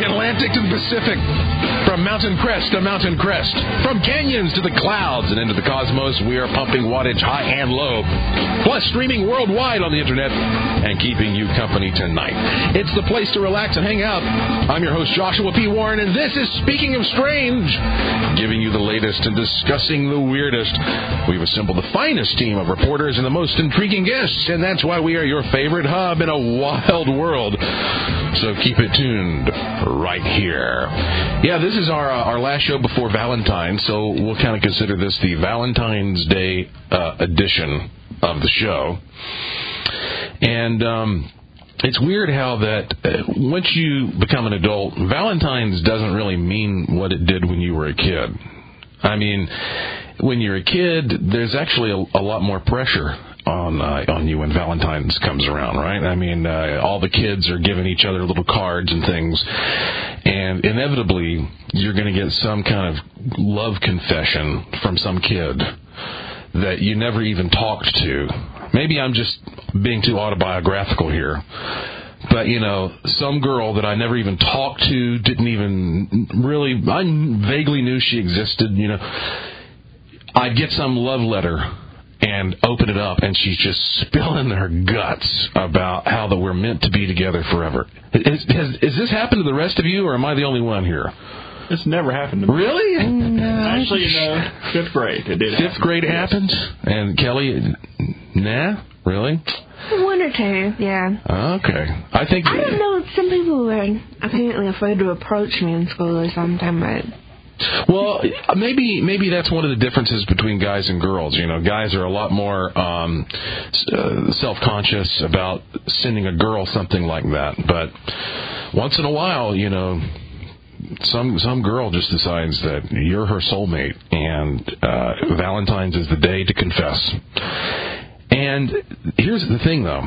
the Atlantic to the Pacific, from mountain crest to mountain crest, from canyons to the clouds and into the cosmos, we are pumping wattage high and low, plus streaming worldwide on the internet and keeping you company tonight. It's the place to relax and hang out. I'm your host, Joshua P. Warren, and this is Speaking of Strange, giving you the latest and discussing the weirdest. We've assembled the finest team of reporters and the most intriguing guests, and that's why we are your favorite hub in a wild world. So keep it tuned right here. Yeah, this is our last show before Valentine's, so we'll kind of consider this the Valentine's Day edition of the show. And it's weird how that once you become an adult, Valentine's doesn't really mean what it did when you were a kid. I mean, when you're a kid, there's actually a lot more pressure on you when Valentine's comes around, right? I mean, all the kids are giving each other little cards and things, and inevitably you're going to get some kind of love confession from some kid that you never even talked to. Maybe I'm just being too autobiographical here, but, you know, some girl that I never even talked to, didn't even really, I vaguely knew she existed, you know, I'd get some love letter and open it up, and she's just spilling her guts about how that we're meant to be together forever. Has this happened to the rest of you, or am I the only one here? This never happened to me. Really? No. Actually, fifth grade. It did. Fifth grade happened? And Kelly, nah? Really? One or two, yeah. Okay. I don't know. Some people were apparently afraid to approach me in school or something, but... Well, maybe that's one of the differences between guys and girls. You know, guys are a lot more self-conscious about sending a girl something like that. But once in a while, you know, some girl just decides that you're her soulmate, and Valentine's is the day to confess. And here's the thing, though.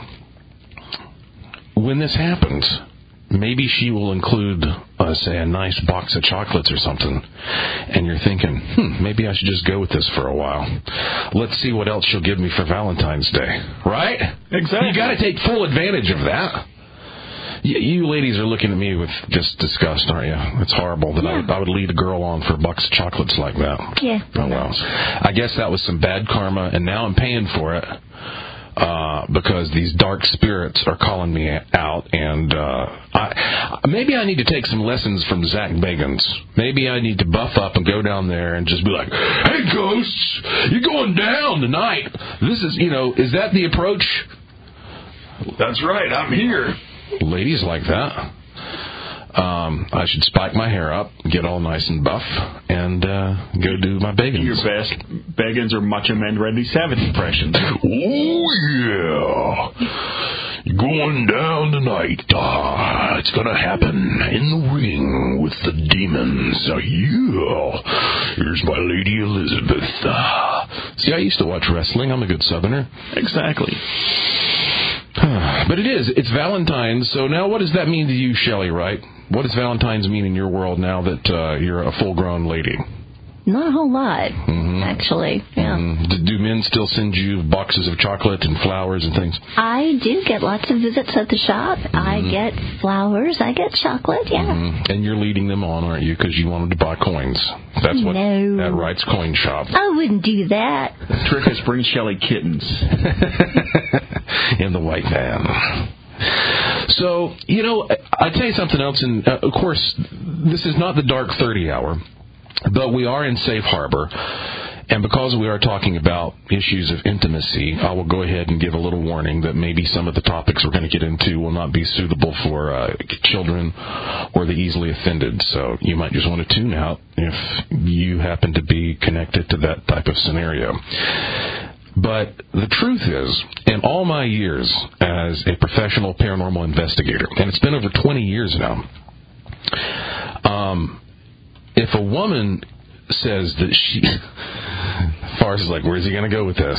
When this happens, maybe she will include, say, a nice box of chocolates or something, and you're thinking, maybe I should just go with this for a while. Let's see what else she'll give me for Valentine's Day, right? Exactly. You got to take full advantage of that. You ladies are looking at me with just disgust, aren't you? It's horrible that I would lead a girl on for a box of chocolates like that. Yeah. Oh, well. I guess that was some bad karma, and now I'm paying for it. Because these dark spirits are calling me out, and maybe I need to take some lessons from Zach Bagans. Maybe I need to buff up and go down there and just be like, "Hey, ghosts, you're going down tonight." This is, you know, is that the approach? That's right, I'm here. Ladies like that. I should spike my hair up, get all nice and buff, and go do my Bagans. Your best Bagans or Macho Man Randy Savage impressions. Oh, yeah. You're going down tonight. It's going to happen in the ring with the demons. Yeah. Here's my Lady Elizabeth. See, I used to watch wrestling. I'm a good Southerner. Exactly. But it's Valentine's, so now what does that mean to you, Shelley, right? What does Valentine's mean in your world now that you're a full-grown lady? Not a whole lot, actually. Yeah. Do men still send you boxes of chocolate and flowers and things? I do get lots of visits at the shop. I get flowers. I get chocolate, yeah. And you're leading them on, aren't you, because you wanted to buy coins. That's what at Wright's Coin Shop. I wouldn't do that. Trick is bring Shelley kittens. In the white van. So, you know, I'll tell you something else, and of course, this is not the Dark 30 hour, but we are in safe harbor, and because we are talking about issues of intimacy, I will go ahead and give a little warning that maybe some of the topics we're going to get into will not be suitable for children or the easily offended, so you might just want to tune out if you happen to be connected to that type of scenario. But the truth is, in all my years as a professional paranormal investigator, and it's been over 20 years now, if a woman says that she... Fars is like, where's he going to go with this?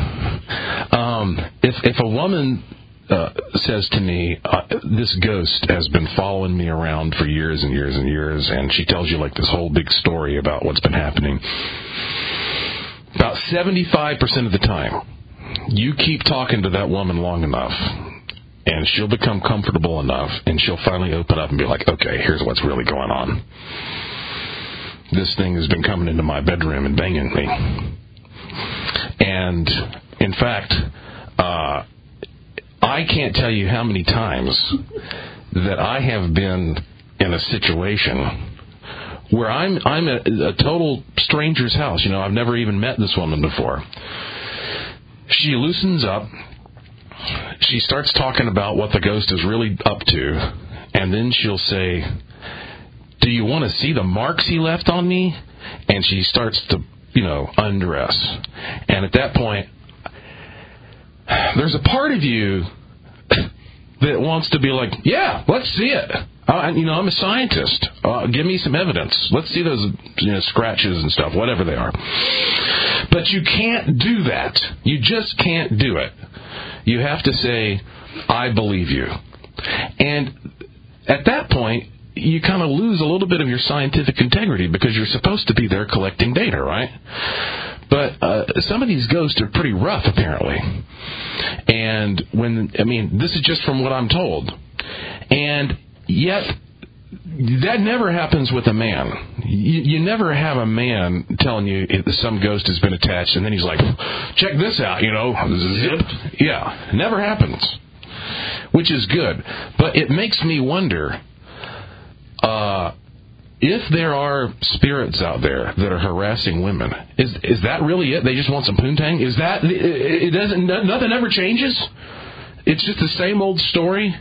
If a woman says to me, this ghost has been following me around for years and years and years, and she tells you like this whole big story about what's been happening, about 75% of the time, you keep talking to that woman long enough, and she'll become comfortable enough, and she'll finally open up and be like, okay, here's what's really going on. This thing has been coming into my bedroom and banging me. And, in fact, I can't tell you how many times that I have been in a situation where I'm at a total stranger's house. You know, I've never even met this woman before. She loosens up. She starts talking about what the ghost is really up to, and then she'll say, do you want to see the marks he left on me? And she starts to, undress. And at that point, there's a part of you that wants to be like, yeah, let's see it. I'm a scientist. Give me some evidence. Let's see those scratches and stuff, whatever they are. But you can't do that. You just can't do it. You have to say, I believe you. And at that point, you kind of lose a little bit of your scientific integrity because you're supposed to be there collecting data, right? But some of these ghosts are pretty rough, apparently. And this is just from what I'm told. And yet, that never happens with a man. You never have a man telling you some ghost has been attached, and then he's like, check this out, zip. Yeah, never happens, which is good. But it makes me wonder, if there are spirits out there that are harassing women, is that really it? They just want some poontang? Is that it? Doesn't nothing ever changes? It's just the same old story.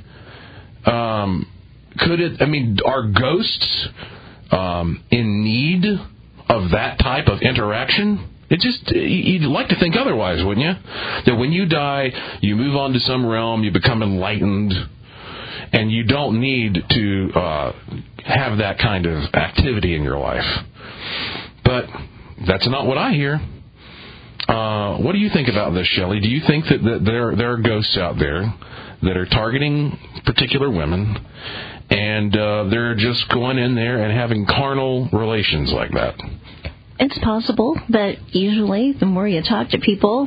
Could it? Are ghosts in need of that type of interaction? You'd like to think otherwise, wouldn't you? That when you die, you move on to some realm, you become enlightened, and you don't need to have that kind of activity in your life. But that's not what I hear. What do you think about this, Shelley? Do you think that there are ghosts out there that are targeting particular women, and they're just going in there and having carnal relations like that? It's possible, but usually the more you talk to people,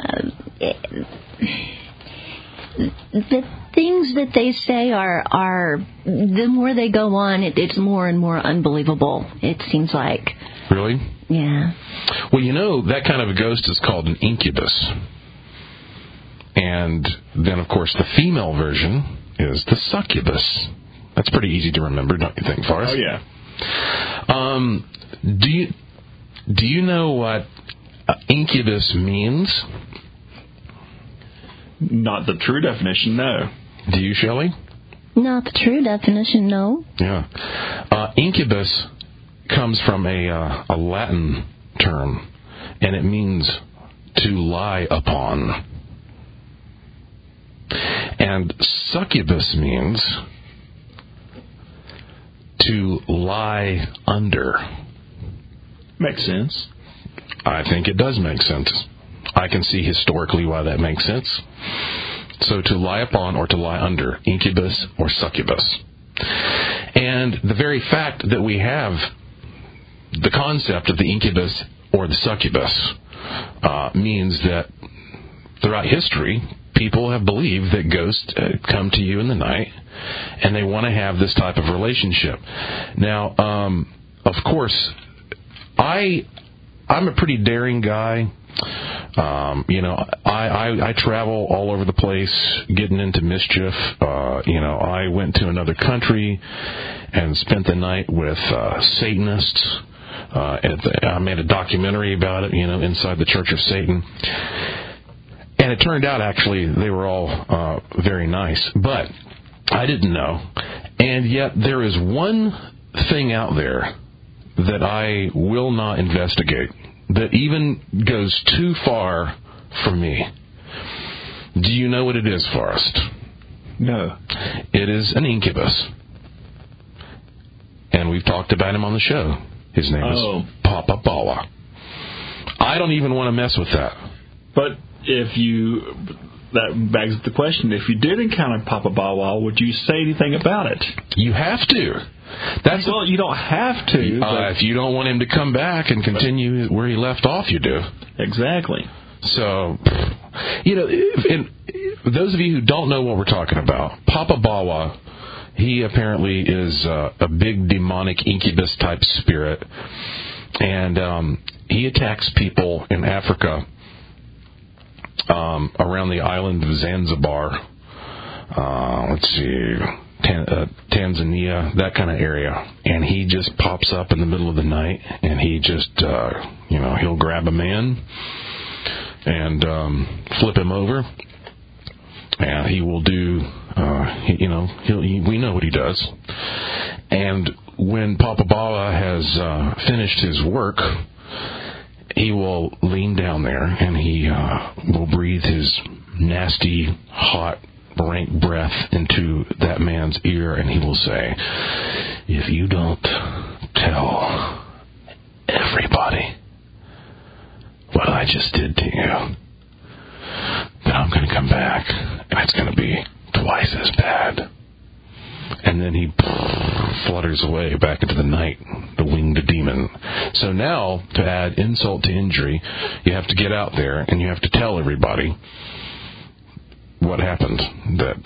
the things that they say are the more they go on, it's more and more unbelievable, it seems like. Really? Yeah. Well, that kind of a ghost is called an incubus. And then, of course, the female version is the succubus. That's pretty easy to remember, don't you think, Forrest? Oh, yeah. Do you know what incubus means? Not the true definition, no. Do you, Shelley? Not the true definition, no. Yeah. Incubus comes from a Latin term, and it means to lie upon. And succubus means to lie under. Makes sense. I think it does make sense. I can see historically why that makes sense. So to lie upon or to lie under, incubus or succubus. And the very fact that we have the concept of the incubus or the succubus means that throughout history, people have believed that ghosts come to you in the night and they want to have this type of relationship. Now, of course, I'm a pretty daring guy. I travel all over the place getting into mischief. I went to another country and spent the night with Satanists. I made a documentary about it, inside the Church of Satan. And it turned out, actually, they were all very nice. But I didn't know. And yet there is one thing out there that I will not investigate, that even goes too far for me. Do you know what it is, Forrest? No. It is an incubus. And we've talked about him on the show. His name is Papa Bala. I don't even want to mess with that. But that begs the question, if you did encounter Papa Bala, would you say anything about it? You have to. You don't have to. If you don't want him to come back and continue where he left off, you do. Exactly. So, those of you who don't know what we're talking about, Papa Bawa, he apparently is a big demonic incubus type spirit, and he attacks people in Africa, around the island of Zanzibar. Let's see, Tanzania, that kind of area, and he just pops up in the middle of the night, and he just, he'll grab a man and flip him over, and he will do, we know what he does. And when Papa Bawa has finished his work, he will lean down there, and he will breathe his nasty, hot, rank breath into that man's ear, and he will say, "If you don't tell everybody what I just did to you, then I'm going to come back, and it's going to be twice as bad." And then he flutters away back into the night, the winged demon. So now, to add insult to injury, you have to get out there and you have to tell everybody what happened. That,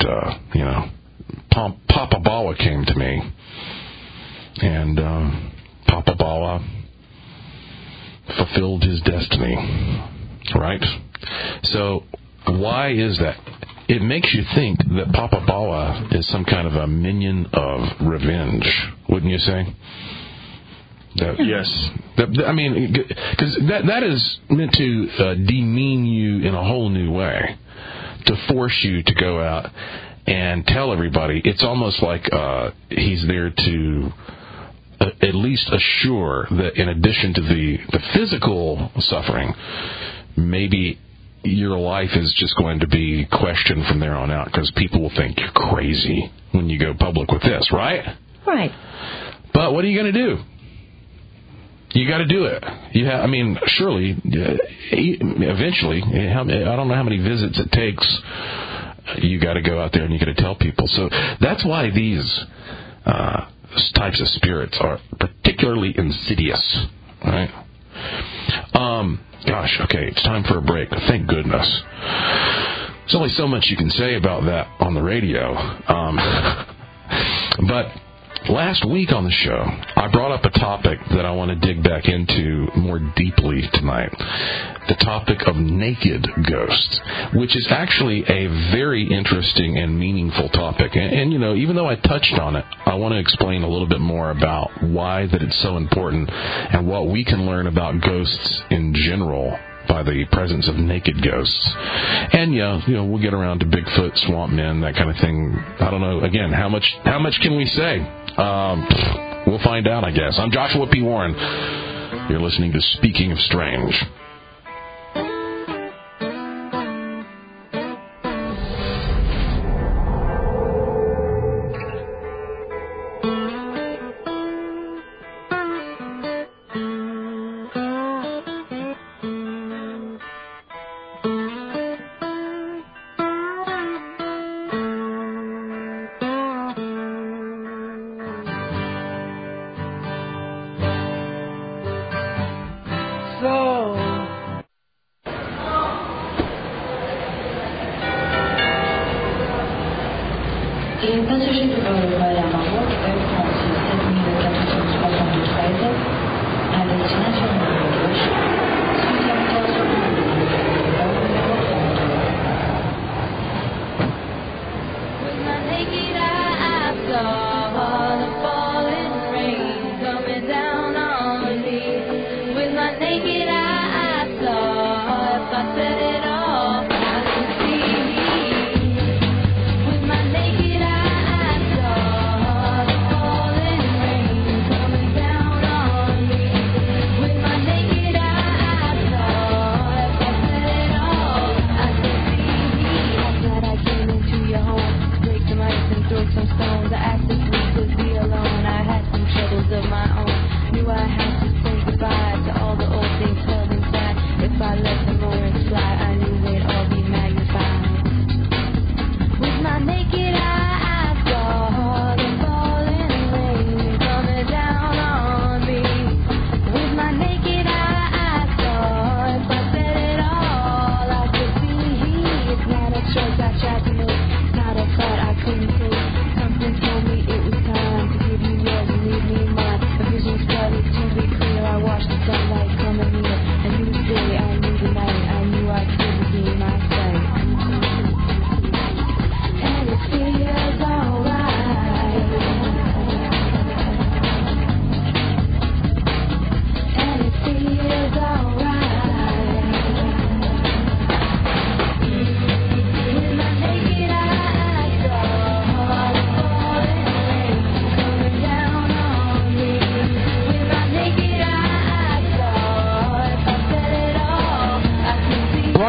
Papa Bawa came to me, and Papa Bawa fulfilled his destiny. Right? So, why is that? It makes you think that Papa Bawa is some kind of a minion of revenge, wouldn't you say? Yes. Because that is meant to demean you in a whole new way, to force you to go out and tell everybody. It's almost like he's there to at least assure that in addition to the physical suffering, maybe your life is just going to be questioned from there on out, because people will think you're crazy when you go public with this, right? Right. But what are you going to do? You got to do it. Surely, eventually, I don't know how many visits it takes. You got to go out there and you got to tell people. So that's why these types of spirits are particularly insidious, right? Okay, it's time for a break. Thank goodness. There's only so much you can say about that on the radio. But last week on the show, I brought up a topic that I want to dig back into more deeply tonight. The topic of naked ghosts, which is actually a very interesting and meaningful topic. And even though I touched on it, I want to explain a little bit more about why that it's so important and what we can learn about ghosts in general by the presence of naked ghosts. And we'll get around to Bigfoot, swamp men, that kind of thing. I don't know, again, how much can we say? We'll find out, I guess. I'm Joshua P. Warren. You're listening to Speaking of Strange.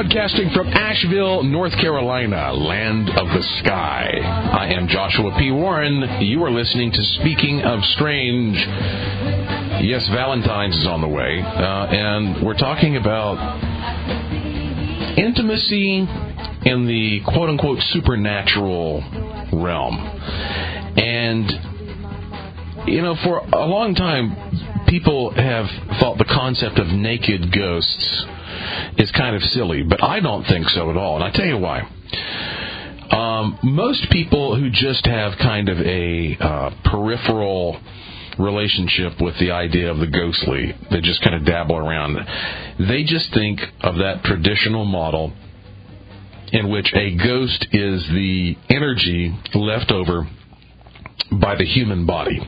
broadcasting from Asheville, North Carolina, land of the sky. I am Joshua P. Warren. You are listening to Speaking of Strange. Yes, Valentine's is on the way, and we're talking about intimacy in the quote-unquote supernatural realm. And, you know, for a long time, people have thought the concept of naked ghosts is kind of silly, but I don't think so at all, and I tell you why. Most people who just have kind of a peripheral relationship with the idea of the ghostly, they just kind of dabble around, they just think of that traditional model in which a ghost is the energy left over by the human body.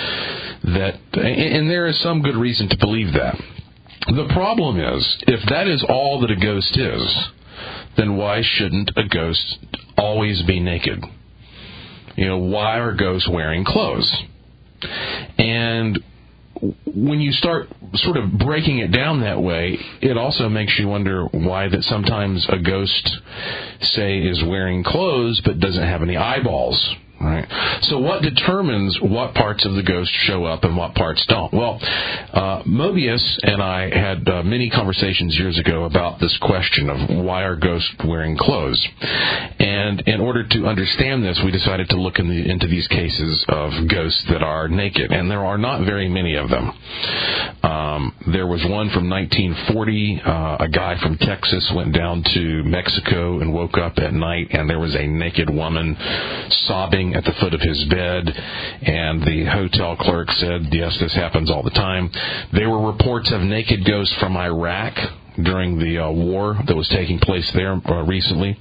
And there is some good reason to believe that. The problem is, if that is all that a ghost is, then why shouldn't a ghost always be naked? You know, why are ghosts wearing clothes? And when you start sort of breaking it down that way, it also makes you wonder why that sometimes a ghost, say, is wearing clothes but doesn't have any eyeballs. Right. So what determines what parts of the ghost show up and what parts don't? Well, Mobius and I had many conversations years ago about this question of why are ghosts wearing clothes. And in order to understand this, we decided to look into these cases of ghosts that are naked. And there are not very many of them. There was one from 1940. A guy from Texas went down to Mexico and woke up at night, and there was a naked woman sobbing at the foot of his bed, and the hotel clerk said, yes, this happens all the time. There were reports of naked ghosts from Iraq during the war that was taking place there recently.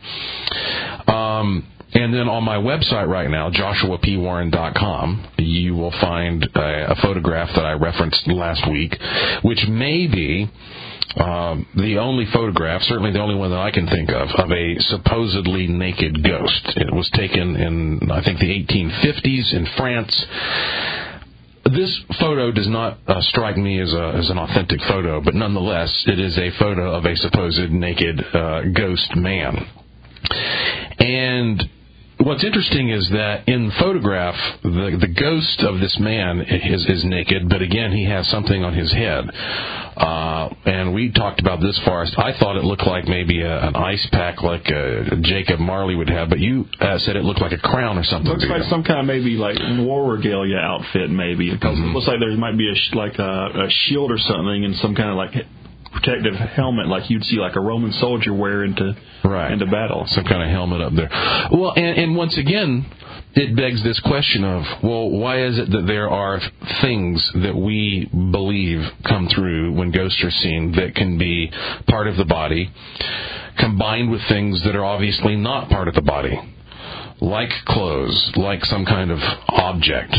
And then on my website right now, joshuapwarren.com, you will find a photograph that I referenced last week, which may be the only photograph, certainly the only one that I can think of a supposedly naked ghost. It was taken in, I think, the 1850s in France. This photo does not strike me as an authentic photo, but nonetheless, it is a photo of a supposed naked ghost man. And what's interesting is that in the photograph, the ghost of this man is naked, but again, he has something on his head. And we talked about this forest. I thought it looked like maybe an ice pack like Jacob Marley would have, but you said it looked like a crown or something. Looks like some kind of maybe like war regalia outfit, maybe. Because it looks like there might be a shield or something and some kind of like protective helmet like you'd see like a Roman soldier wear into battle. Some kind of helmet up there. Well, and once again, it begs this question of, well, why is it that there are things that we believe come through when ghosts are seen that can be part of the body, combined with things that are obviously not part of the body, like clothes, like some kind of object.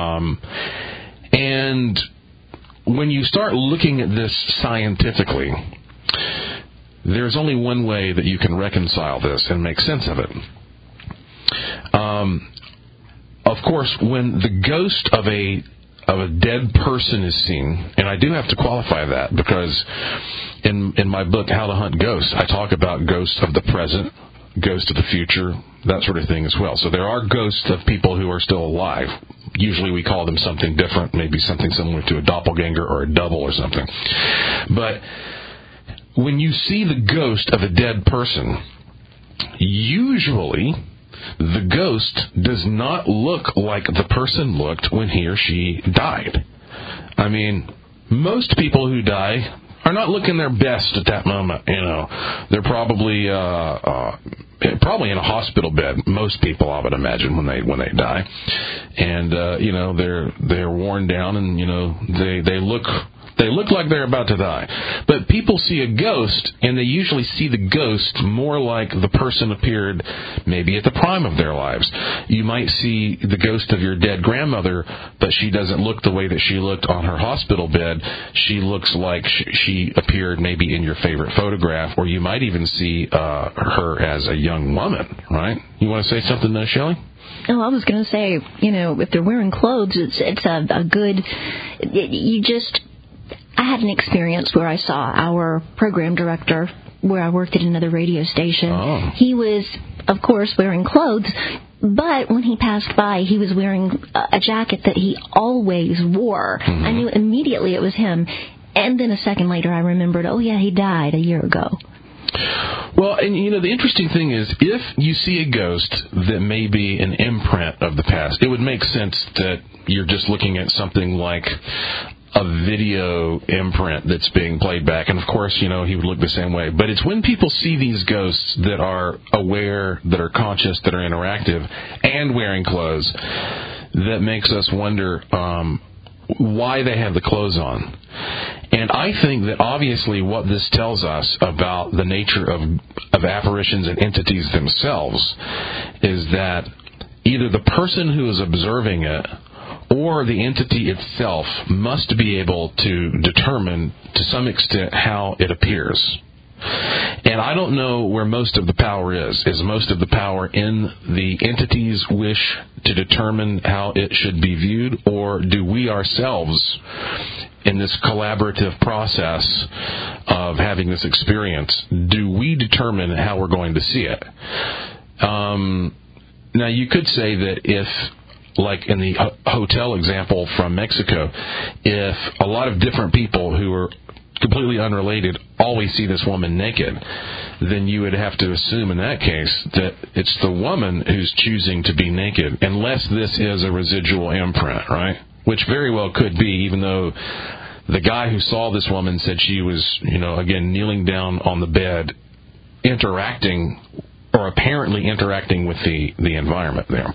And when you start looking at this scientifically, there's only one way that you can reconcile this and make sense of it. Of course, when the ghost of a dead person is seen, and I do have to qualify that because in my book, How to Hunt Ghosts, I talk about ghosts of the present, ghosts of the future, that sort of thing as well. So there are ghosts of people who are still alive. Usually we call them something different, maybe something similar to a doppelganger or a double or something. But when you see the ghost of a dead person, usually the ghost does not look like the person looked when he or she died. I mean, most people who die are not looking their best at that moment. You know, they're probably in a hospital bed. Most people, I would imagine, when they die, and you know, they're worn down, and you know, they look like they're about to die. But people see a ghost, and they usually see the ghost more like the person appeared maybe at the prime of their lives. You might see the ghost of your dead grandmother, but she doesn't look the way that she looked on her hospital bed. She looks like she appeared maybe in your favorite photograph, or you might even see her as a young woman, right? You want to say something, Shelley? Oh, I was going to say, you know, if they're wearing clothes, it's a good... I had an experience where I saw our program director where I worked at another radio station. Oh. He was, of course, wearing clothes, but when he passed by, he was wearing a jacket that he always wore. Mm-hmm. I knew immediately it was him. And then a second later, I remembered, oh, yeah, he died a year ago. Well, and the interesting thing is, if you see a ghost that may be an imprint of the past, it would make sense that you're just looking at something like a video imprint that's being played back. And, of course, he would look the same way. But it's when people see these ghosts that are aware, that are conscious, that are interactive, and wearing clothes, that makes us wonder why they have the clothes on. And I think that obviously what this tells us about the nature of apparitions and entities themselves is that either the person who is observing it or the entity itself must be able to determine to some extent how it appears. And I don't know where most of the power is. Is most of the power in the entity's wish to determine how it should be viewed, or do we ourselves, in this collaborative process of having this experience, do we determine how we're going to see it? Now, you could say that if, like in the hotel example from Mexico, if a lot of different people who are completely unrelated always see this woman naked, then you would have to assume in that case that it's the woman who's choosing to be naked, unless this is a residual imprint, right? Which very well could be, even though the guy who saw this woman said she was, again, kneeling down on the bed, interacting, or apparently interacting with the environment there.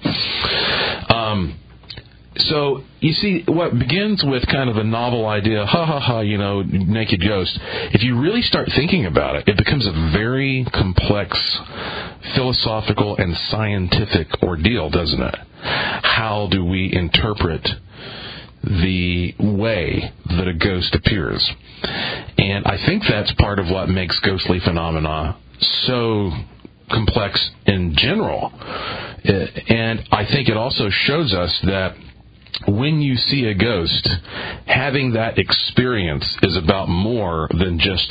So, you see, what begins with kind of a novel idea, naked ghost, if you really start thinking about it, it becomes a very complex philosophical and scientific ordeal, doesn't it? How do we interpret the way that a ghost appears? And I think that's part of what makes ghostly phenomena so complex in general. And I think it also shows us that when you see a ghost, having that experience is about more than just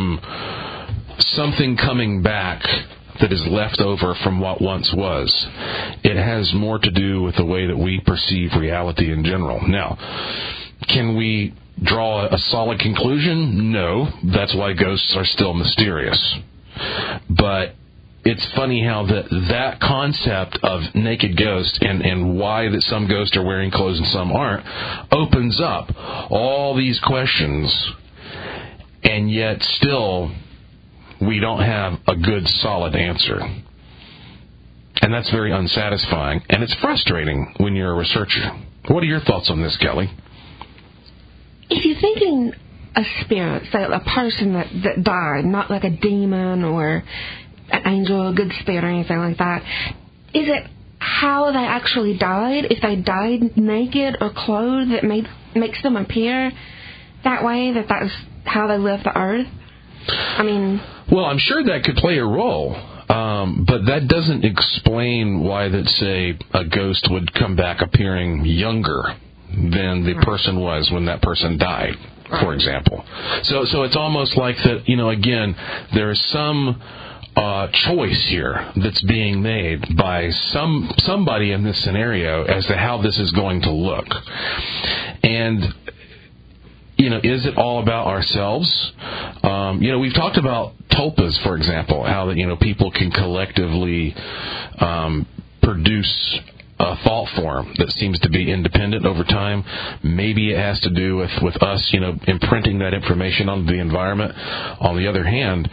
something coming back that is left over from what once was. It has more to do with the way that we perceive reality in general. Now, can we draw a solid conclusion? No. That's why ghosts are still mysterious. But it's funny how that concept of naked ghost and why that some ghosts are wearing clothes and some aren't opens up all these questions, and yet still we don't have a good solid answer. And that's very unsatisfying, and it's frustrating when you're a researcher. What are your thoughts on this, Kelly? If you're thinking a spirit, say a person that died, not like a demon or an angel, a good spirit or anything like that, is it how they actually died? If they died naked or clothed, that makes them appear that way, that's how they left the earth? Well, I'm sure that could play a role, but that doesn't explain why that, say, a ghost would come back appearing younger than the person was when that person died, for example. So it's almost like that, again, there is some choice here that's being made by somebody in this scenario as to how this is going to look. And, is it all about ourselves? We've talked about tulpas, for example, how that, people can collectively produce a thought form that seems to be independent over time. Maybe it has to do with us, imprinting that information onto the environment. On the other hand,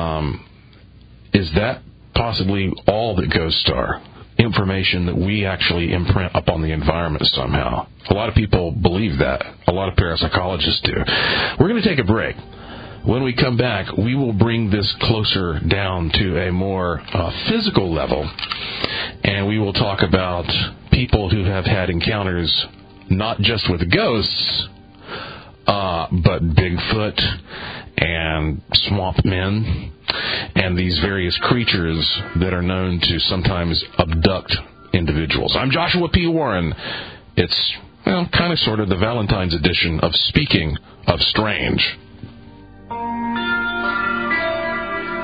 is that possibly all that ghosts are? Information that we actually imprint upon the environment somehow. A lot of people believe that. A lot of parapsychologists do. We're going to take a break. When we come back, we will bring this closer down to a more physical level, and we will talk about people who have had encounters not just with ghosts, but Bigfoot and swamp men and these various creatures that are known to sometimes abduct individuals. I'm Joshua P. Warren. It's, kind of sort of the Valentine's edition of Speaking of Strange.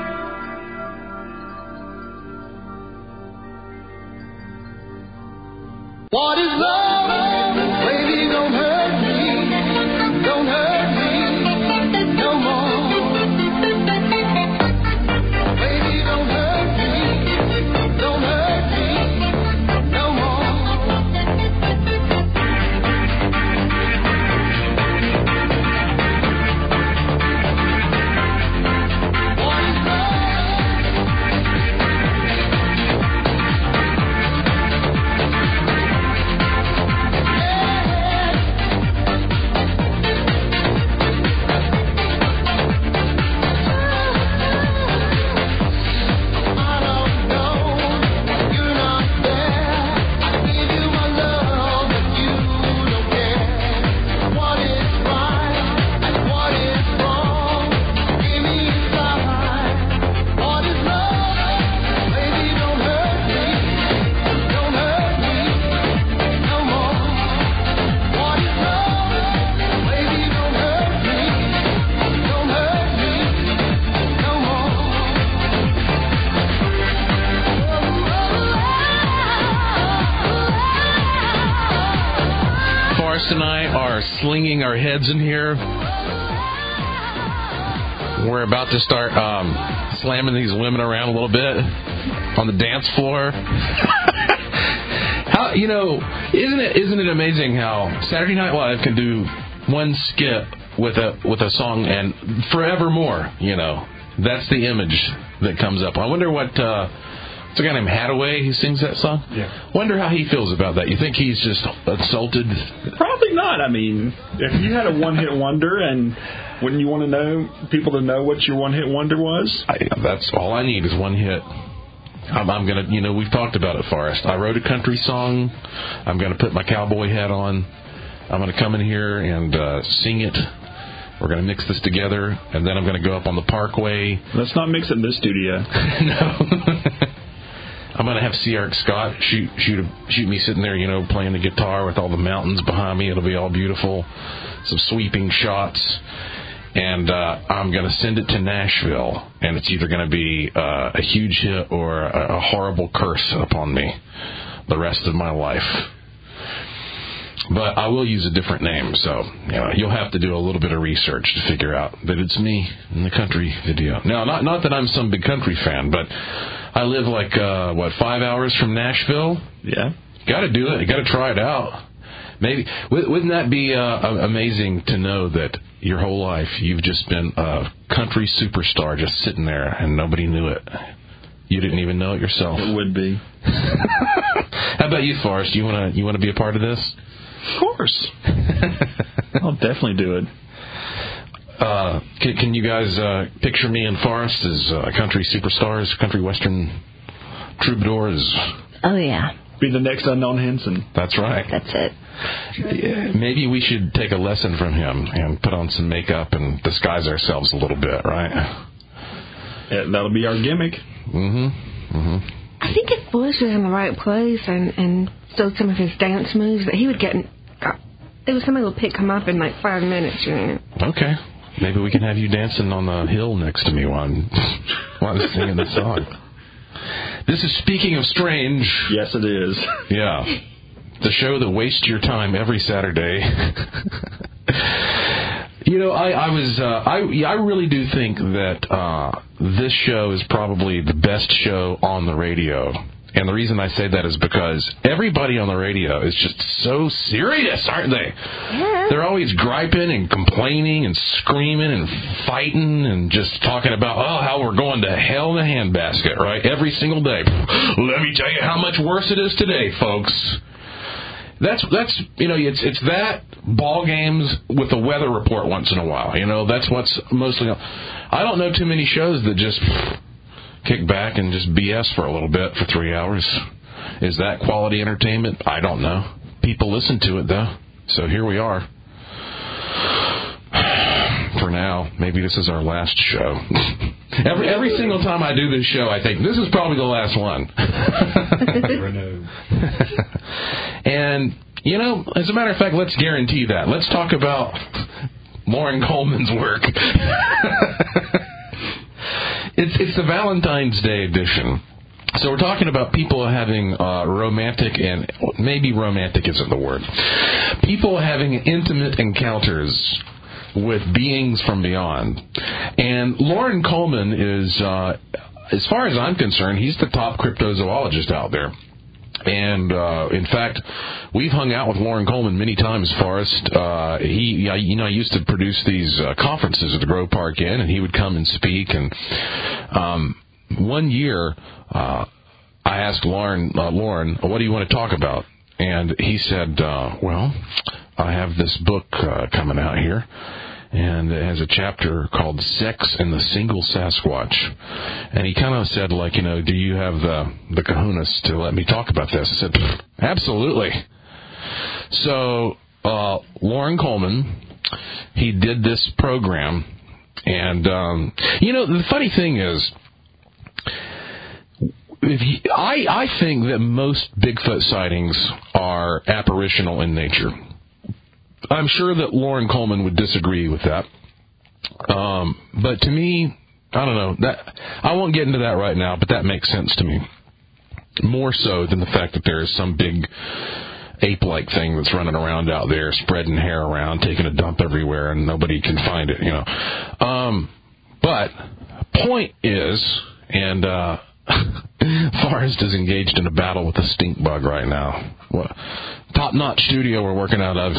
slinging our heads in here. We're about to start slamming these women around a little bit on the dance floor. How, isn't it amazing how Saturday Night Live can do one skit with a song and forevermore, that's the image that comes up. I wonder what it's a guy named Hathaway who sings that song. Yeah. Wonder how he feels about that. You think he's just insulted? Probably not. I mean, if you had a one-hit wonder, and wouldn't you want people to know what your one-hit wonder was? That's all I need is one hit. I'm gonna, we've talked about it, Forrest. I wrote a country song. I'm gonna put my cowboy hat on. I'm gonna come in here and sing it. We're going to mix this together, and then I'm going to go up on the Parkway. Let's not mix it in this studio. No. I'm going to have C. Eric Scott shoot me sitting there, playing the guitar with all the mountains behind me. It'll be all beautiful, some sweeping shots. And I'm going to send it to Nashville, and it's either going to be a huge hit or a horrible curse upon me the rest of my life. But I will use a different name, so you'll have to do a little bit of research to figure out that it's me in the country video. Now, not that I'm some big country fan, but I live 5 hours from Nashville? Yeah. Got to do it. You got to try it out. Maybe wouldn't that be amazing to know that your whole life you've just been a country superstar just sitting there and nobody knew it? You didn't even know it yourself. It would be. How about you, Forrest? You want to be a part of this? Of course. I'll definitely do it. Can you guys picture me and Forrest as country superstars, country western troubadours? Oh, yeah. Be the next Unknown Henson. That's right. That's it. Yeah, maybe we should take a lesson from him and put on some makeup and disguise ourselves a little bit, right? Yeah, that'll be our gimmick. Mm-hmm. Mm-hmm. I think if Bush was in the right place and showed some of his dance moves, that he would get... somebody would pick him up in 5 minutes, Okay. Maybe we can have you dancing on the hill next to me while I'm singing the song. This is Speaking of Strange. Yes, it is. Yeah. The show that wastes your time every Saturday. I really do think that this show is probably the best show on the radio. And the reason I say that is because everybody on the radio is just so serious, aren't they? Yeah. They're always griping and complaining and screaming and fighting and just talking about, how we're going to hell in a handbasket, right? Every single day. Let me tell you how much worse it is today, folks. That's it's that, ball games with a weather report once in a while. That's what's mostly. I don't know too many shows that just kick back and just BS for a little bit for 3 hours. Is that quality entertainment? I don't know. People listen to it though, so here we are. For now, maybe this is our last show. Every single time I do this show, I think this is probably the last one. Never know. And as a matter of fact, let's guarantee that. Let's talk about Loren Coleman's work. It's the Valentine's Day edition. So we're talking about people having romantic, and maybe romantic isn't the word, people having intimate encounters with beings from beyond. And Loren Coleman is, as far as I'm concerned, he's the top cryptozoologist out there. And in fact, we've hung out with Loren Coleman many times, Forrest. I used to produce these conferences at the Grove Park Inn, and he would come and speak. And one year, I asked Loren, what do you want to talk about? And he said, I have this book coming out here, and it has a chapter called Sex and the Single Sasquatch. And he kind of said, do you have the kahunas to let me talk about this? I said, absolutely. So Loren Coleman, he did this program, and the funny thing is, I think that most Bigfoot sightings are apparitional in nature. I'm sure that Loren Coleman would disagree with that. But to me, I don't know. I won't get into that right now, but that makes sense to me. More so than the fact that there is some big ape-like thing that's running around out there, spreading hair around, taking a dump everywhere, and nobody can find it, But point is, and Forrest is engaged in a battle with a stink bug right now. Top-notch studio we're working out of.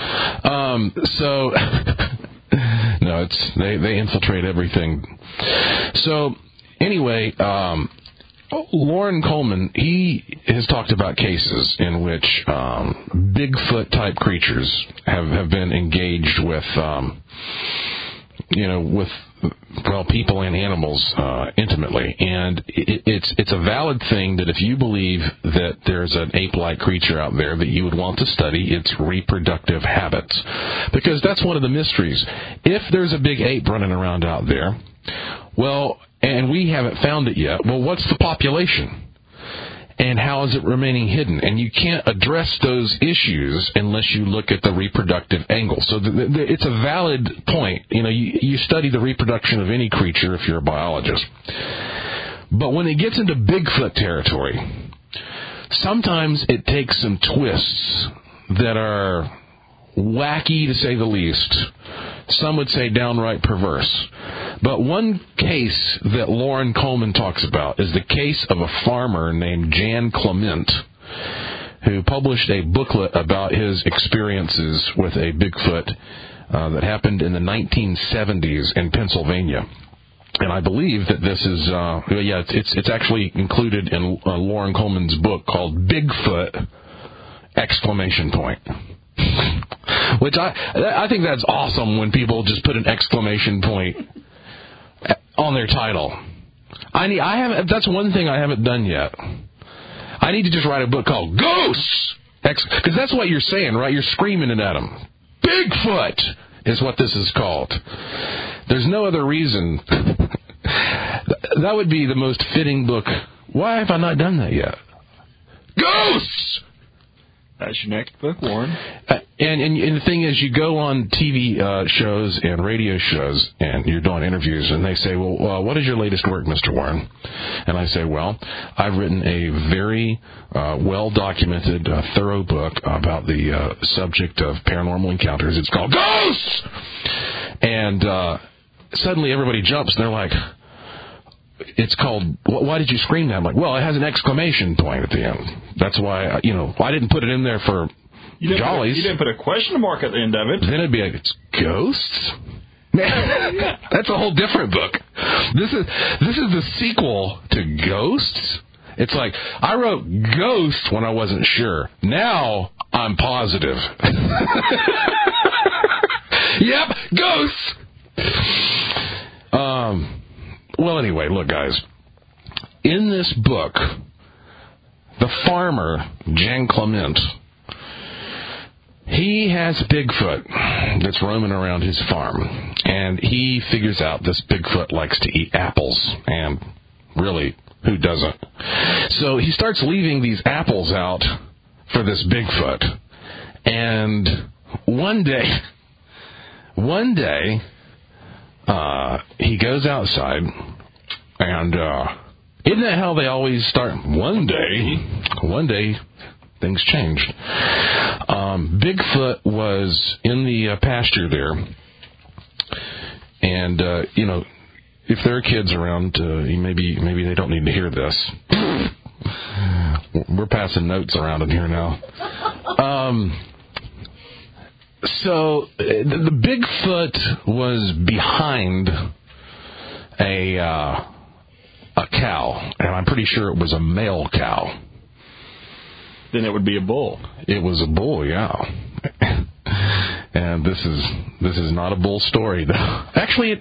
No, they infiltrate everything. So anyway, Loren Coleman, he has talked about cases in which Bigfoot-type creatures have been engaged with, people and animals intimately. And it's a valid thing that if you believe that there's an ape-like creature out there that you would want to study its reproductive habits. Because that's one of the mysteries. If there's a big ape running around out there, well, and we haven't found it yet, well, what's the population? And how is it remaining hidden? And you can't address those issues unless you look at the reproductive angle. So it's a valid point. You study the reproduction of any creature if you're a biologist. But when it gets into Bigfoot territory, sometimes it takes some twists that are wacky, to say the least. Some would say downright perverse. But one case that Loren Coleman talks about is the case of a farmer named Jan Clement, who published a booklet about his experiences with a Bigfoot that happened in the 1970s in Pennsylvania. And I believe that this is, it's actually included in Loren Coleman's book called Bigfoot! Which I think that's awesome when people just put an exclamation point on their title. That's one thing I haven't done yet. I need to just write a book called Ghosts! Because that's what you're saying, right? You're screaming it at them. Bigfoot is what this is called. There's no other reason. That would be the most fitting book. Why have I not done that yet? Ghosts! That's your next book, Warren. And the thing is, you go on TV shows and radio shows, and you're doing interviews, and they say, well, what is your latest work, Mr. Warren? And I say, well, I've written a very well-documented, thorough book about the subject of paranormal encounters. It's called Ghosts! And suddenly everybody jumps, and they're like, it's called, why did you scream that? I'm like, well, it has an exclamation point at the end. That's why, I didn't put it in there for jollies. You didn't put a question mark at the end of it. Then it'd be like, it's Ghosts? That's a whole different book. This is the sequel to Ghosts? It's like, I wrote Ghost when I wasn't sure. Now I'm positive. Yep, Ghosts! Well, anyway, look, guys. In this book, the farmer, Jan Clement, he has Bigfoot that's roaming around his farm. And he figures out this Bigfoot likes to eat apples. And really, who doesn't? So he starts leaving these apples out for this Bigfoot. And one day, he goes outside, and isn't that how they always start? One day, things changed. Bigfoot was in the pasture there, and if there are kids around, maybe they don't need to hear this. We're passing notes around in here now. So the Bigfoot was behind a cow, and I'm pretty sure it was a male cow. Then it would be a bull. It was a bull, yeah. And this is not a bull story, though. Actually,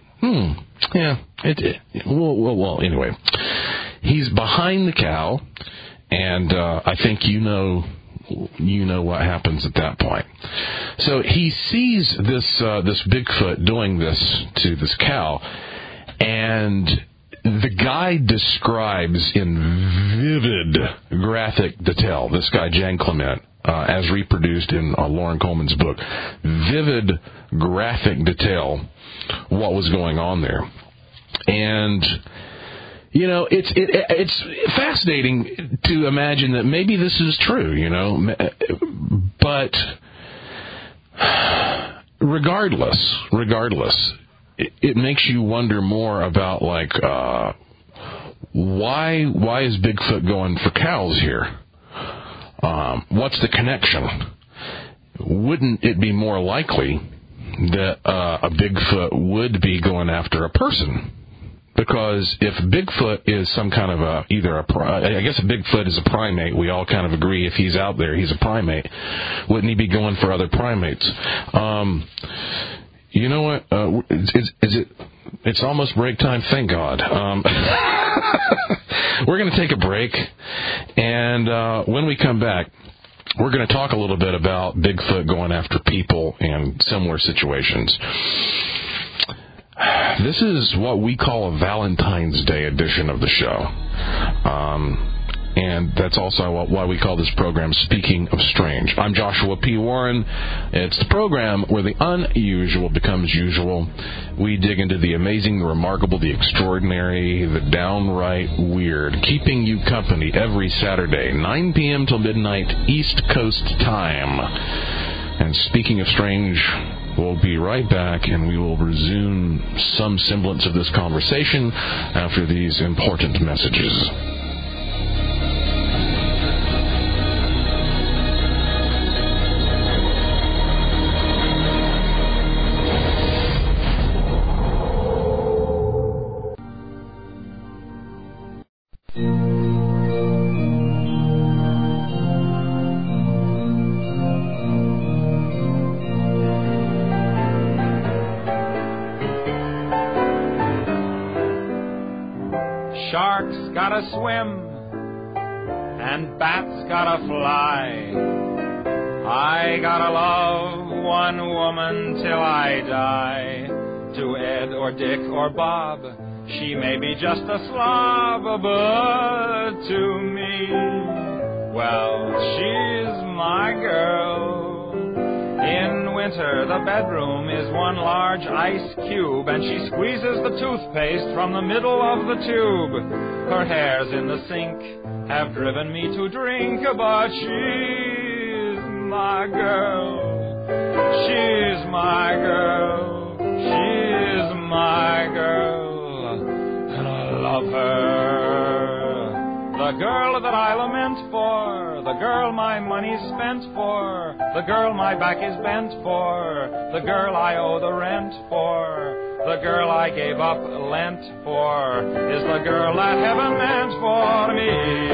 well, anyway, he's behind the cow, and I think you know what happens at that point. So he sees this Bigfoot doing this to this cow, and the guy describes in vivid graphic detail, this guy Jan Clement, as reproduced in Loren Coleman's book, vivid graphic detail what was going on there. And it's fascinating to imagine that maybe this is true, But regardless, it makes you wonder more about, like, why is Bigfoot going for cows here? What's the connection? Wouldn't it be more likely that a Bigfoot would be going after a person? Because if Bigfoot is some kind of I guess a Bigfoot is a primate. We all kind of agree if he's out there, he's a primate. Wouldn't he be going for other primates? You know what? It's almost break time. Thank God. We're going to take a break, and when we come back, we're going to talk a little bit about Bigfoot going after people and similar situations. This is what we call a Valentine's Day edition of the show. And that's also why we call this program Speaking of Strange. I'm Joshua P. Warren. It's the program where the unusual becomes usual. We dig into the amazing, the remarkable, the extraordinary, the downright weird, keeping you company every Saturday, 9 p.m. till midnight East Coast time. And speaking of strange, we'll be right back, and we will resume some semblance of this conversation after these important messages. Sharks gotta swim, and bats gotta fly. I gotta love one woman till I die. To Ed or Dick or Bob, she may be just a slob, but to me, well, she's my girl. In winter, the bedroom is one large ice cube, and she squeezes the toothpaste from the middle of the tube. Her hairs in the sink have driven me to drink, but she's my girl. She's my girl. She's my girl, and I love her. The girl that I lament for, the girl my money's spent for, the girl my back is bent for, the girl I owe the rent for, the girl I gave up Lent for, is the girl that heaven meant for me.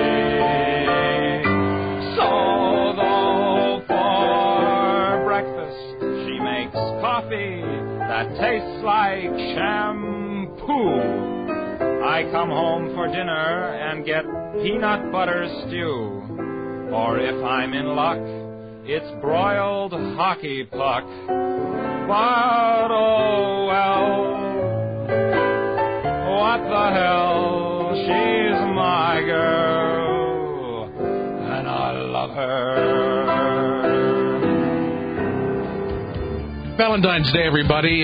So though for breakfast she makes coffee that tastes like shampoo, I come home for dinner and get peanut butter stew. Or if I'm in luck, it's broiled hockey puck. But oh well, what the hell, she's my girl, and I love her. Valentine's Day, everybody.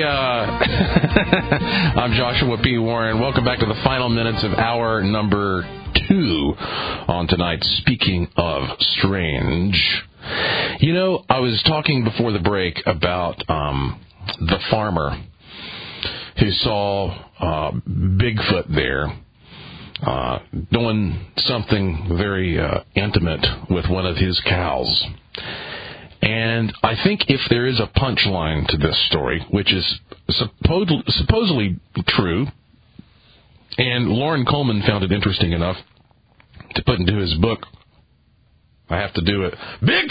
I'm Joshua P. Warren. Welcome back to the final minutes of hour number 2 on tonight's Speaking of Strange. You know, I was talking before the break about the farmer who saw Bigfoot there doing something very intimate with one of his cows. And I think if there is a punchline to this story, which is supposedly true, and Loren Coleman found it interesting enough to put into his book, I have to do it,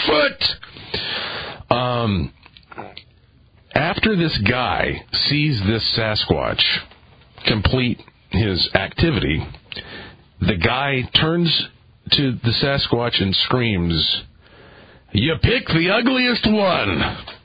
Bigfoot! After this guy sees this Sasquatch complete his activity, the guy turns to the Sasquatch and screams, "You pick the ugliest one."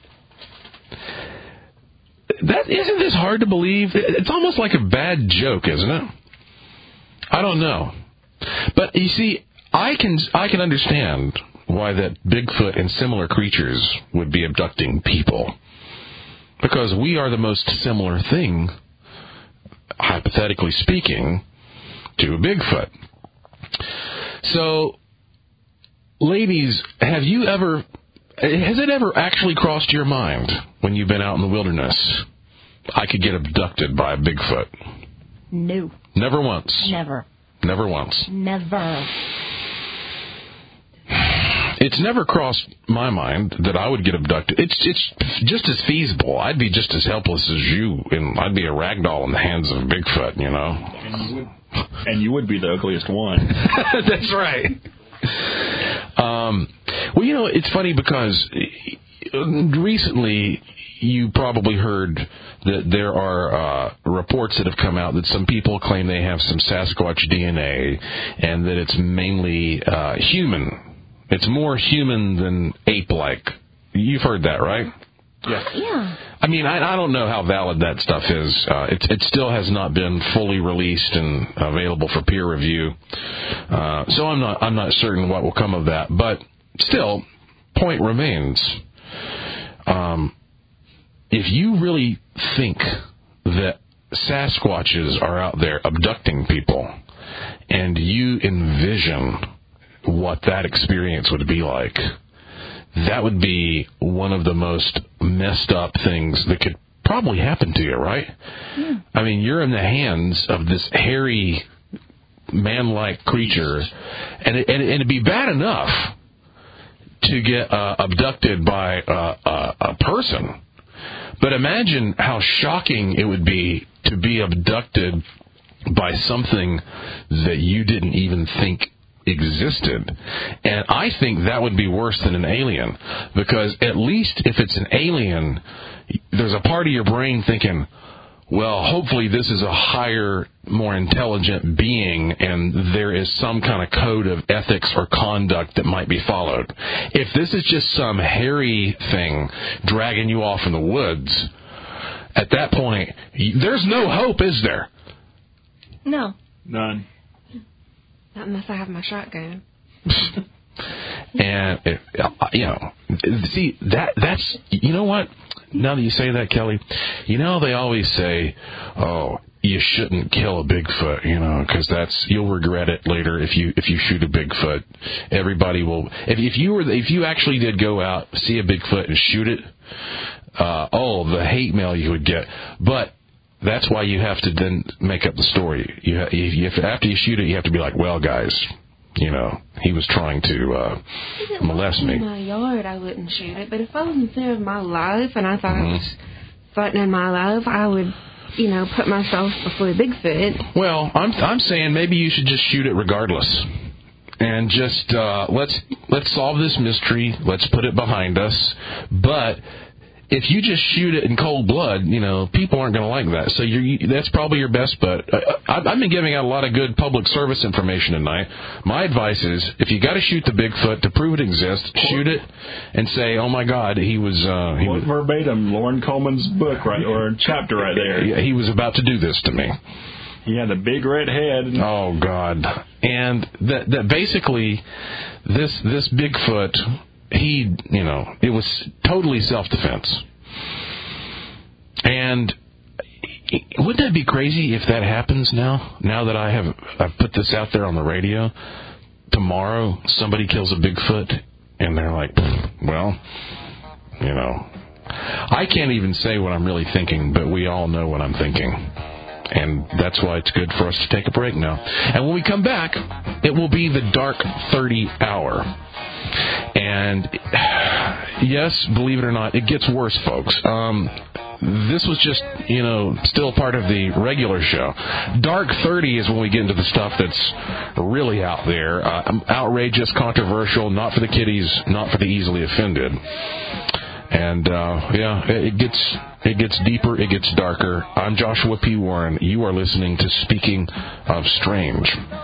Isn't this hard to believe? It's almost like a bad joke, isn't it? I don't know. But you see, I can understand why that Bigfoot and similar creatures would be abducting people. Because we are the most similar thing, hypothetically speaking, to a Bigfoot. So, ladies, have you ever Has it ever actually crossed your mind when you've been out in the wilderness, I could get abducted by a Bigfoot? No. Never once? Never. Never once? Never. It's never crossed my mind that I would get abducted. It's just as feasible. I'd be just as helpless as you, and I'd be a rag doll in the hands of Bigfoot, you know. And you would be the ugliest one. That's right. Well, you know, it's funny because recently you probably heard that there are reports that have come out that some people claim they have some Sasquatch DNA and that it's mainly human. It's more human than ape-like. You've heard that, right? Yeah. I mean, I don't know how valid that stuff is. It still has not been fully released and available for peer review. So I'm not certain what will come of that. But still, point remains. If you really think that Sasquatches are out there abducting people, and you envision what that experience would be like, that would be one of the most messed up things that could probably happen to you, right? Yeah. I mean, you're in the hands of this hairy, man-like creature, and it'd be bad enough to get abducted by a person. But imagine how shocking it would be to be abducted by something that you didn't even think existed. And I think that would be worse than an alien, because at least if it's an alien, there's a part of your brain thinking, well, hopefully this is a higher, more intelligent being, and there is some kind of code of ethics or conduct that might be followed. If this is just some hairy thing dragging you off in the woods, at that point, there's no hope, is there? No. None. Not unless I have my shotgun. And, you know, see, that's, you know what? Now that you say that, Kelly, you know, they always say, oh, you shouldn't kill a Bigfoot, you know, because you'll regret it later if you shoot a Bigfoot. Everybody will, if you actually did go out, see a Bigfoot and shoot it, the hate mail you would get. But that's why you have to then make up the story. After you shoot it, you have to be like, well, guys, you know, he was trying to molest me. In my yard, I wouldn't shoot it. But if I was in fear of my life and I thought I was threatening my life, I would, you know, put myself before Bigfoot. Well, I'm saying maybe you should just shoot it regardless. And just let's solve this mystery. Let's put it behind us. But if you just shoot it in cold blood, you know, people aren't going to like that. So that's probably your best bet. I've been giving out a lot of good public service information tonight. My advice is, if you got to shoot the Bigfoot to prove it exists, shoot it and say, "Oh my God, he was verbatim Lauren Coleman's book, right, or chapter right there. Yeah, he was about to do this to me. He had a big red head. Oh God! And that basically this Bigfoot. It was totally self-defense. And wouldn't that be crazy if that happens now? Now that I've put this out there on the radio, tomorrow somebody kills a Bigfoot and they're like, well, you know, I can't even say what I'm really thinking, but we all know what I'm thinking. And that's why it's good for us to take a break now. And when we come back, it will be the Dark 30 hour. And yes, believe it or not, it gets worse, folks. This was just, still part of the regular show. Dark 30 is when we get into the stuff that's really out there. Outrageous, controversial, not for the kiddies, not for the easily offended. And, it gets deeper, it gets darker. I'm Joshua P. Warren. You are listening to Speaking of Strange.